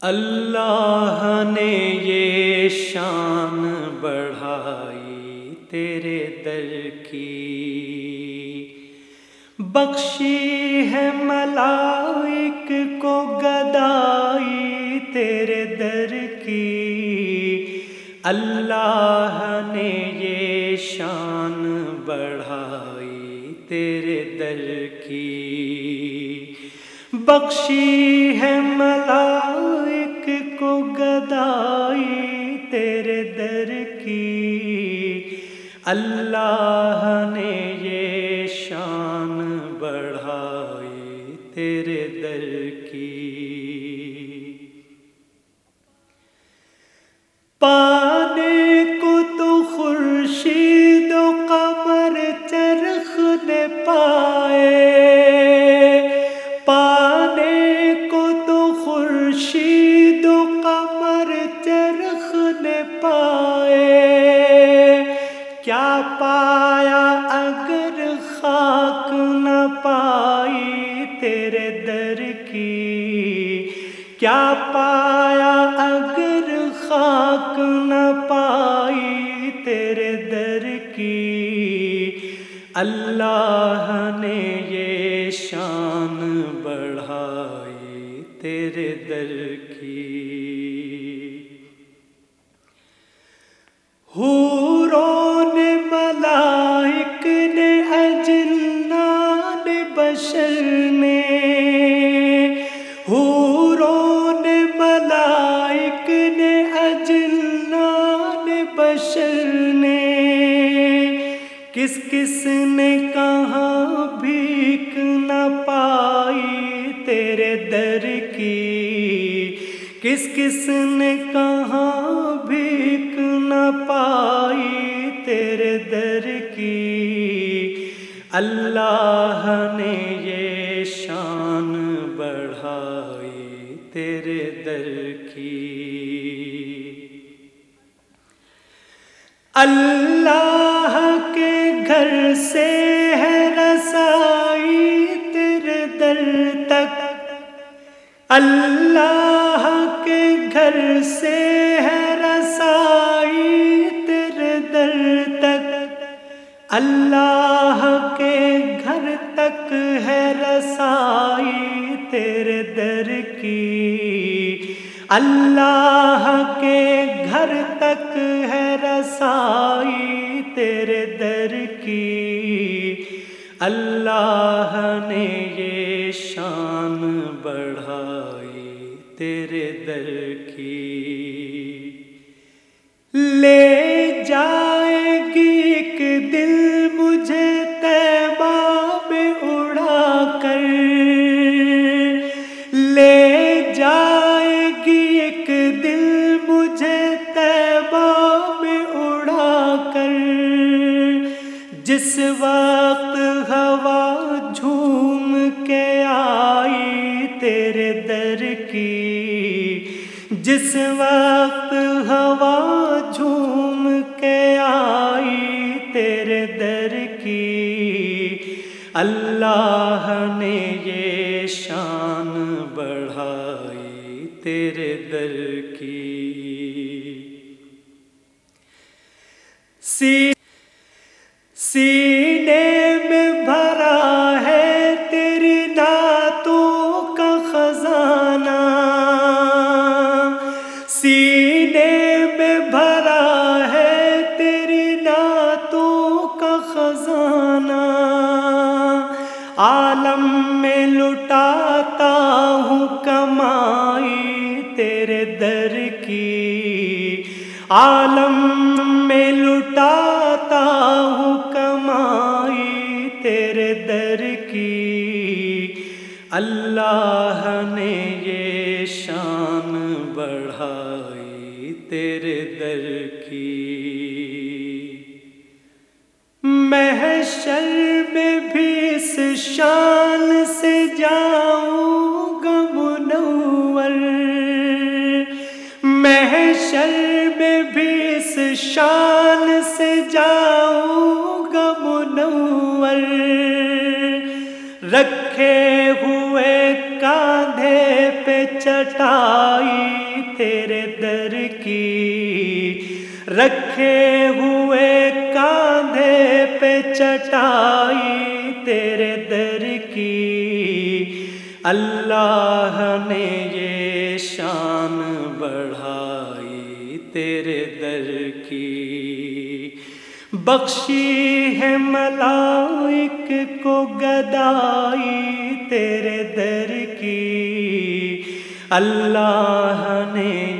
اللہ نے یہ شان بڑھائی تیرے در کی، بخشی ہے ملائک کو گدائی تیرے در کی۔ اللہ نے یہ شان بڑھائی تیرے در کی، بخشی ہے ملائک کو گدائی تیرے در کی۔ اللہ نے یہ شان بڑھائی تیرے در کی۔ پانے کو تو خورشید و قمر چرخ نے پائے، پانے کو تو خورشید و قمر چرخ نے پائے، کیا پایا اگر خاک نہ پائی تیرے در کی، کیا پایا اگر خاک نہ پائی تیرے در کی۔ اللہ نے یہ شان بڑھائی تیرے در کی۔ حوروں نے، ملائک نے، اجنان بشر نے، حوروں نے، ملائک نے، اجنان بشر نے، کس کس نے کہاں بھیک نہ پائی تیرے در کی، کس کس نے کہاں بھیک نہ پائی تیرے در کی۔ اللہ نے یہ شان بڑھائی تیرے در کی۔ اللہ کے گھر سے ہے رسائی تیرے در تک، اللہ کے گھر سے ہے رسائی تیرے در تک، اللہ کے گھر تک ہے رسائی تیرے در کی۔ اللہ کے گھر تک ہے رسائی تیرے در کی۔ اللہ نے یہ شان بڑھائی تیرے در کی۔ لے جائے گی ایک دل مجھے طیبہ میں اڑا کر، لے جائے گی ایک دل مجھے طیبہ میں اڑا کر، جس وقت ہوا جھوم کے آئی تیرے در کی، جس وقت ہوا جھوم کے آئی تیرے در کی۔ اللہ نے یہ شان بڑھائی تیرے در کی۔ سینے میں بھرا ہے تیری نعتوں کا خزانہ، سینے میں بھرا ہے تیری نعتوں کا خزانہ، عالم میں لٹاتا ہوں کمائی تیرے در کی، عالم میں لٹاتا ہوں کمائی تیرے در کی۔ اللہ نے یہ شان بڑھائی تیرے در کی۔ محشر میں بھی اس شان سے جاؤں گا منور، محشر میں بھی اس شان سے جاؤں گا منور، رکھے ہوئے کاندھے پہ چٹائی تیرے در کی، رکھے ہوئے کاندھے پہ چٹائی تیرے در کی، اللہ نے یہ شان بڑھائی تیرے در کی، بخشی ہے ملائک کو گدائی تیرے در کی، اللہ نے